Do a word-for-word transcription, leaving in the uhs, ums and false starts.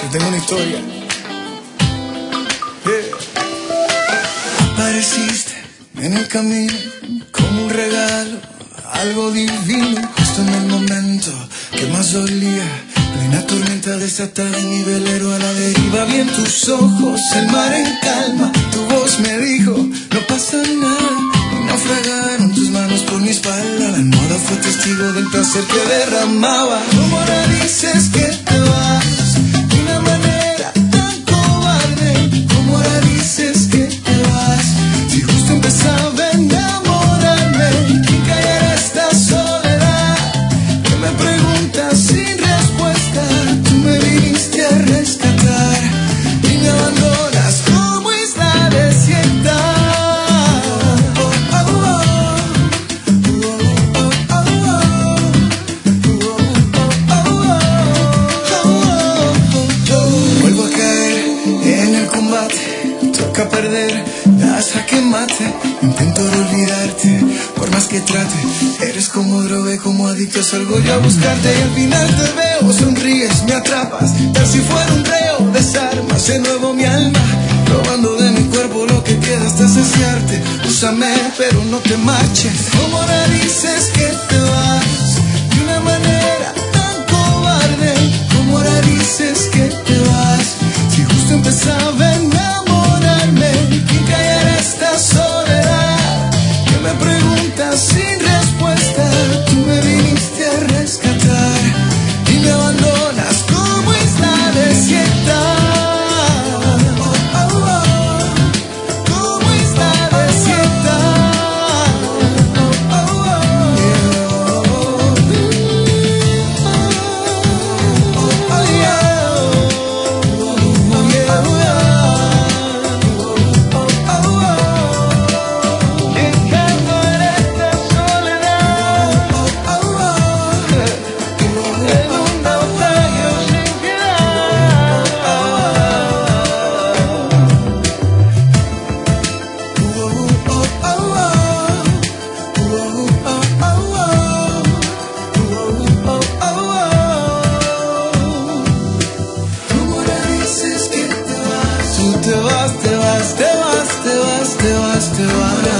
tengo una historia. Yeah. Apareciste en el camino como un regalo, algo divino, justo en el momento que más dolía. Plena tormenta desatada en mi velero a la deriva. Vi en tus ojos el mar en calma. Tu voz me dijo, no pasa nada. Y naufragaron tus manos por mi espalda. La almohada fue testigo del placer que derramaba. ¿Cómo ahora dices que te vas de una manera tan cobarde? ¿Cómo ahora dices que te vas si justo empezaba a enamorarme? ¿Quién callará esta soledad que me preguntas sin respuesta? Tú me viniste a rescatar y me abandonas como isla desierta. Vuelvo a caer en el combate, toca perder, das a que mate. Intento olvidarte, por más que trate. Eres como droga y como adicto salgo yo a buscarte. Y al final te veo, sonríes, me atrapas. Tal si fuera un reo, desarmas de nuevo mi alma, robando de mi cuerpo lo que queda hasta saciarte. Úsame, pero no te marches. ¿Cómo ahora dices que te vas de una manera tan cobarde? ¿Cómo ahora dices que te vas si justo empezaba a enamorarme? ¿Quién callará esta soledad que me preguntas sin respuesta? Tú me viniste a rescatar y me abandonas como isla desierta. Como isla desierta. Dejando en esta soledad, en un naufragio sin piedad. ¿Cómo ahora dices que te vas? Tú te vas, te vas, te vas, te vas, te vas, te vas.